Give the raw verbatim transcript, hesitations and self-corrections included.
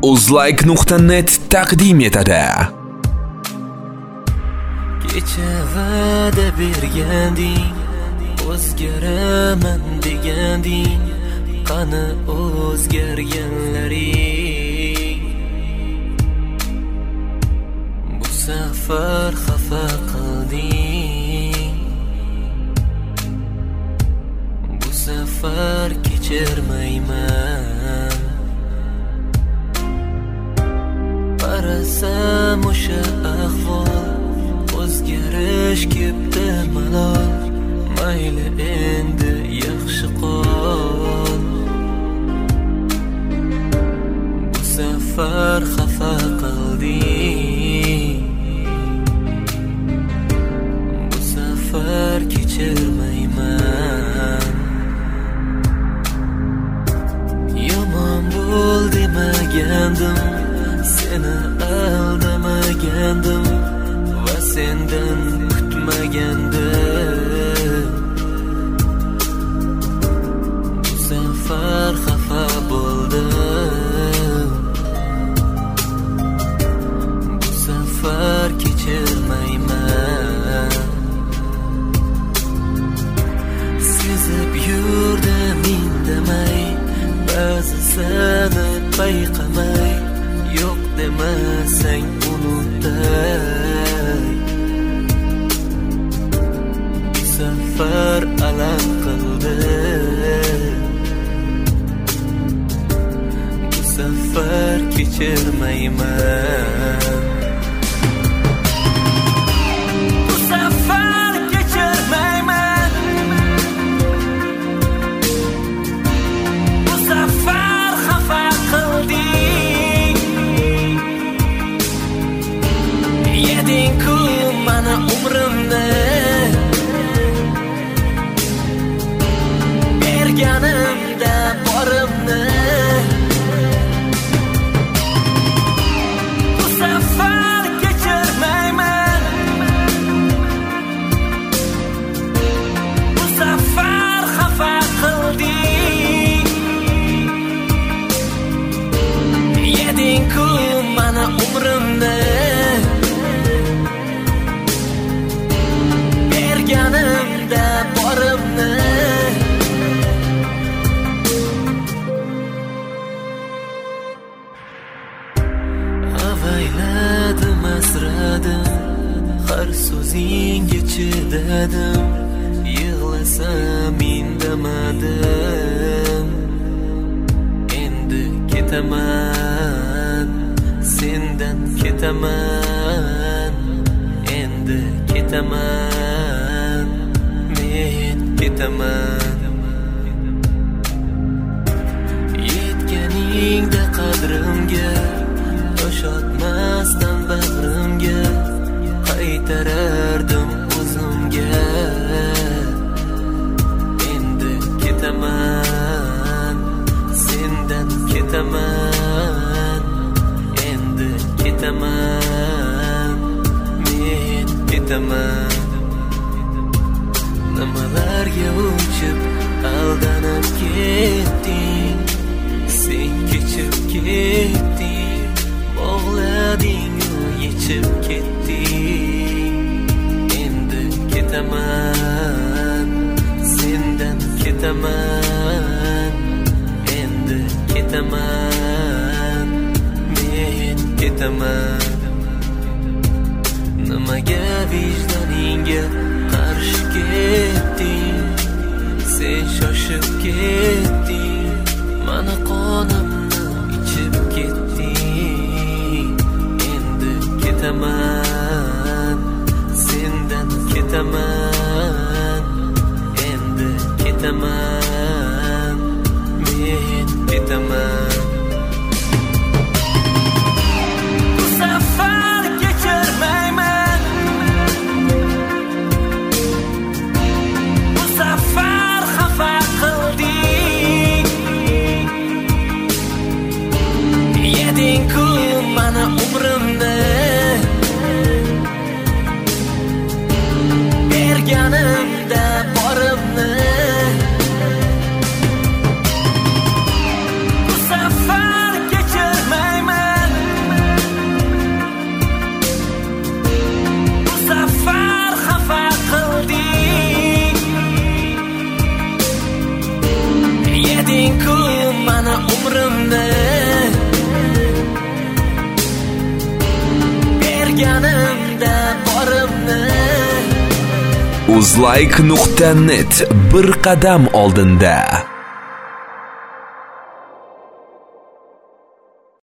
uzlike nuqta net taqdim etadi. Kecha va'da berganding, o'zgaraman deganding, qani o'zgarganlaring? Bu safar xafa qilding, bu safar kechirmayman. Qarasam o'sha ahvol, o'zgarish kepti malol. Mayli endi yaxshi qol. Bu safar xafa qilding, bu safar kechirmayman. Yomon bo'l demagandim, seni aldamagandim va sendan kutmagandim. Bu safar xafa bo'ldim, bu safar kechirmayman. Sezib yurdim indamay, ba'zisini payqamay, yo'q demasang unutay. Bu safar alam qildim, bu safar kechirmayman. Bu safar kechirmayman. Bu safar xafa qilding, yeding-ku mani umrimni, berganimda borimni. Bu safar kechirmayman, bu safar xafa qilding, yeding-ku mani umrimni, berganimda borimni. Avayladim, asradim, har so'zingga chidadim, yig'lasam indamadim. Endi ketaman, sendan ketaman, endi ketaman, men ketaman. Yetganingda qadrimga, tosh otmasdan bag'rimga, qaytarardim o'zimga. Endi ketaman, sendan ketaman, endi ketaman, men ketaman. Nimalarga uchib aldanib ketding, sen kechib ketding, bog'lading yechib ketding. Endi ketaman, sendan ketaman, endi ketaman, men ketaman. Nimaga vijdoningga qarshi ketding, sen shoshib ketding, mani qonimni ichib ketding. Endi ketaman, sendan ketaman, endi ketaman, men ketaman. Bu safar kechirmayman, bu safar xafa qilding, berganimda borimni. uzlike nuqta net bir qadam oldinda.